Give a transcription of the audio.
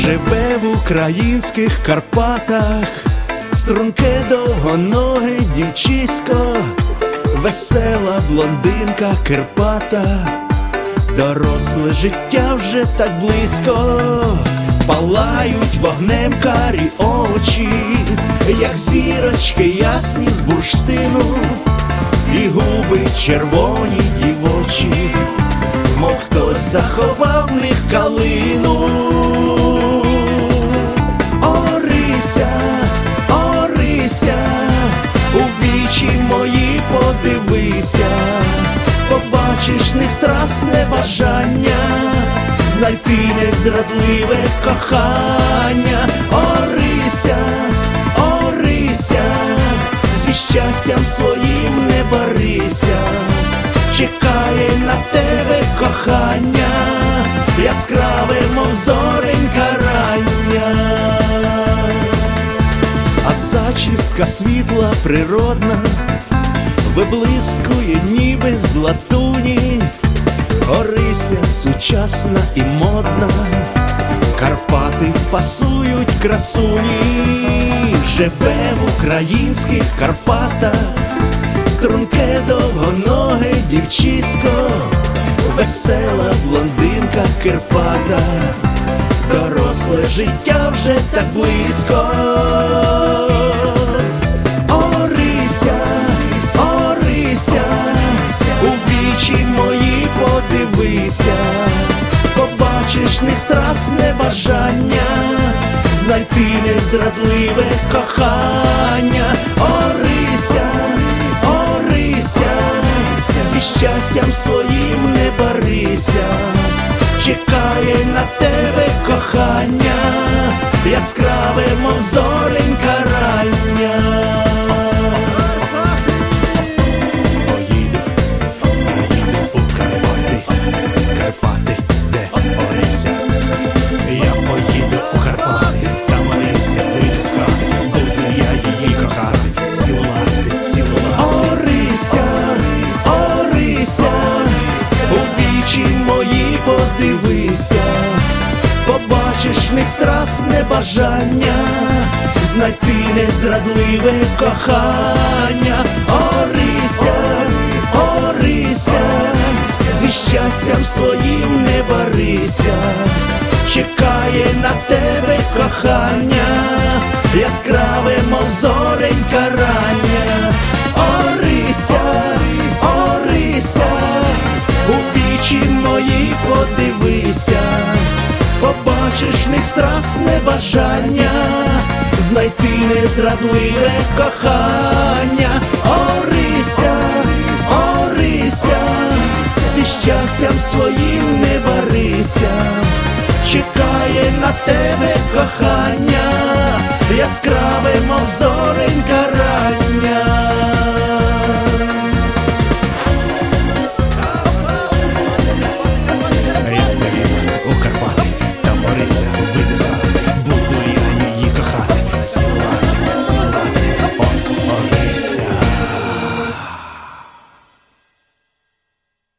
Живе в українських Карпатах струнке довгоноге дівчисько, весела блондинка Кирпата. Доросле життя вже так близько, палають вогнем карі очі, як зірочки ясні з бурштину, і губи червоні дівочі, мов хтось заховав в них калину. Орися, Орися, у вічі мої подивися, побачиш в них страсне бажання знайти незрадливе кохання. Орися, Орися, зі щастям своїм не барися, чекає на тебе кохання, яскраве, мов зоренька рання. А зачіска світла природна виблискує ніби з латуні. Орися сучасна і модна, Карпати пасують красуні. Живе в українських Карпатах струнке довгоноге дівчисько, весела блондинка Кирпата. Доросле життя вже так близько. Орися, Орися, у вічі мої подивися, побачиш в них страсне бажання знайти незрадливе кохання. Орися, Орися, зі щастям своїм не барися, чекає на тебе кохання, яскраве, мов зоренька рання. Поїду у Карпати, Карпати, де Орися. Я поїду у Карпати, там Орися вирісла, буду я її кохати, цілувати, цілувати. Орися, Орися, у вічі мої подивися, побачиш в них страсне бажання знайти незрадливе кохання. Орися, Орися, зі щастям своїм не барися, чекає на тебе кохання, яскраве, мов зоренька рання. Орися, Орися, у вічі мої подивися, побачиш в них страсне бажання знайти незрадливе кохання. Орися, Орися, зі щастям своїм не барися, чекає на тебе кохання, яскраве, мов зоренька рання.